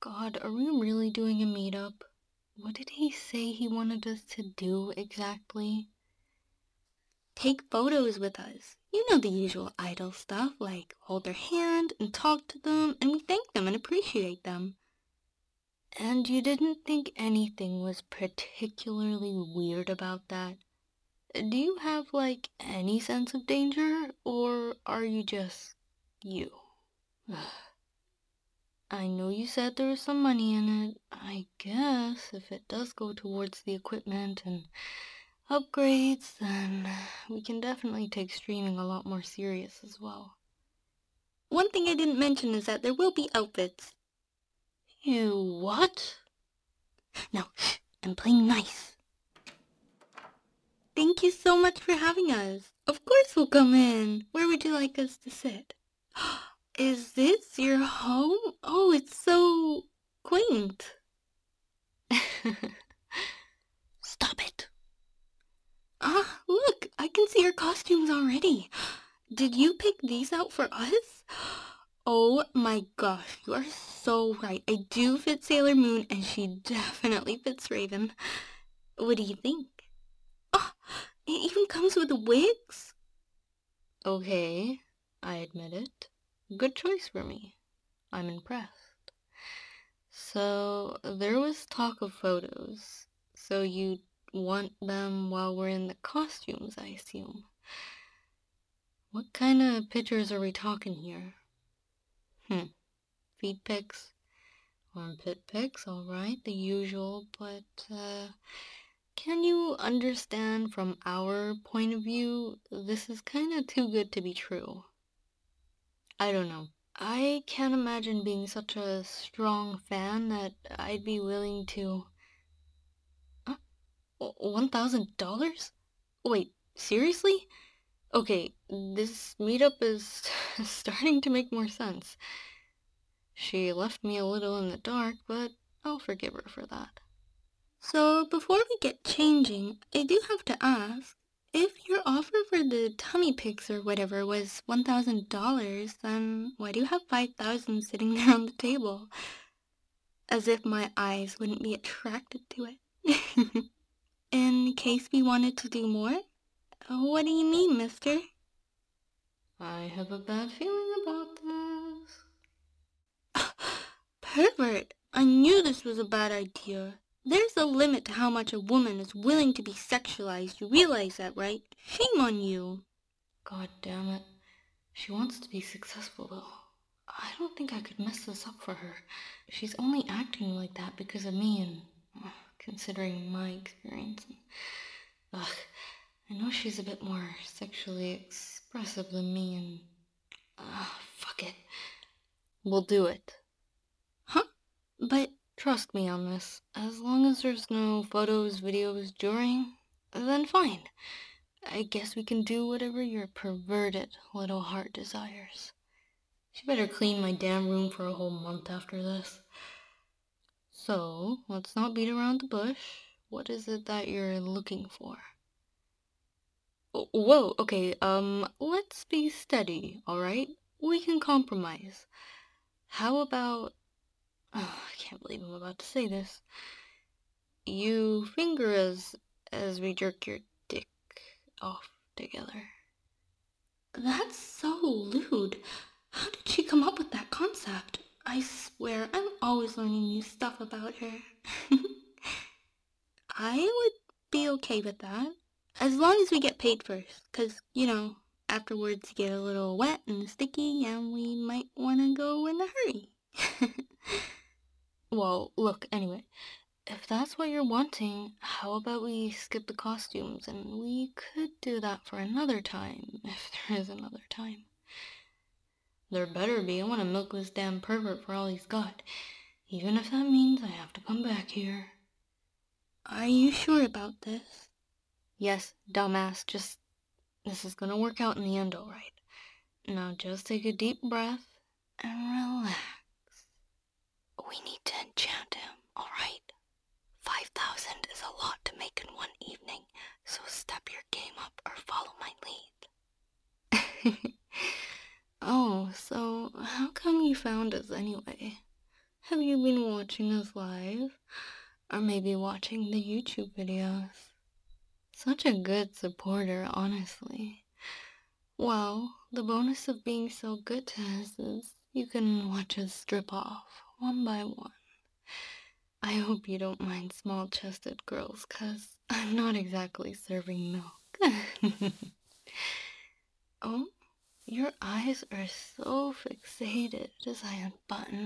God, are we really doing a meetup? What did he say he wanted us to do exactly? Take photos with us. You know the usual idol stuff, like hold their hand and talk to them, and we thank them and appreciate them. And you didn't think anything was particularly weird about that? Do you have, like, any sense of danger, or are you just you? I know you said there was some money in it. I guess if it does go towards the equipment and upgrades, then we can definitely take streaming a lot more serious as well. One thing I didn't mention is that there will be outfits. You what? Now, shh, I'm playing nice. Thank you so much for having us. Of course we'll come in. Where would you like us to sit? Is this your home? Oh, it's so quaint. Stop it. Ah, look, I can see your costumes already. Did you pick these out for us? Oh my gosh, you are so right. I do fit Sailor Moon, and she definitely fits Raven. What do you think? Oh, it even comes with wigs? Okay, I admit it. Good choice for me. I'm impressed. So, there was talk of photos. So you want them while we're in the costumes, I assume. What kind of pictures are we talking here? Feet pics, armpit pics, alright, the usual, but, can you understand from our point of view, this is kinda too good to be true. I don't know. I can't imagine being such a strong fan that I'd be willing to... Huh? $1,000? Wait, seriously? Okay, this meetup is starting to make more sense. She left me a little in the dark, but I'll forgive her for that. So, before we get changing, I do have to ask, if your offer for the tummy pics or whatever was $1,000, then why do you have 5,000 sitting there on the table? As if my eyes wouldn't be attracted to it. In case we wanted to do more? What do you mean, mister? I have a bad feeling about this. Pervert! I knew this was a bad idea. There's a limit to how much a woman is willing to be sexualized. You realize that, right? Shame on you. God damn it. She wants to be successful, though. I don't think I could mess this up for her. She's only acting like that because of me and considering my experience. Ugh, I know she's a bit more sexually expressive than me and... fuck it. We'll do it. Huh? But trust me on this. As long as there's no photos, videos during, then fine. I guess we can do whatever your perverted little heart desires. She better clean my damn room for a whole month after this. So, let's not beat around the bush. What is it that you're looking for? Whoa, okay, let's be steady, alright? We can compromise. How about... Oh, I can't believe I'm about to say this. You finger us as we jerk your dick off together. That's so lewd. How did she come up with that concept? I swear, I'm always learning new stuff about her. I would be okay with that. As long as we get paid first. 'Cause, afterwards you get a little wet and sticky and we might want to go in a hurry. Well, look, anyway. If that's what you're wanting, how about we skip the costumes and we could do that for another time, if there is another time. There better be. I want to milk this damn pervert for all he's got, even if that means I have to come back here. Are you sure about this? Yes, dumbass, this is gonna work out in the end alright. Now just take a deep breath and relax. We need to enchant him, alright? 5,000 is a lot to make in one evening, so step your game up or follow my lead. Oh, so how come you found us anyway? Have you been watching us live? Or maybe watching the YouTube videos? Such a good supporter, honestly. Well, the bonus of being so good to us is you can watch us strip off, one by one. I hope you don't mind small-chested girls, 'cause I'm not exactly serving milk. Oh, your eyes are so fixated as I unbutton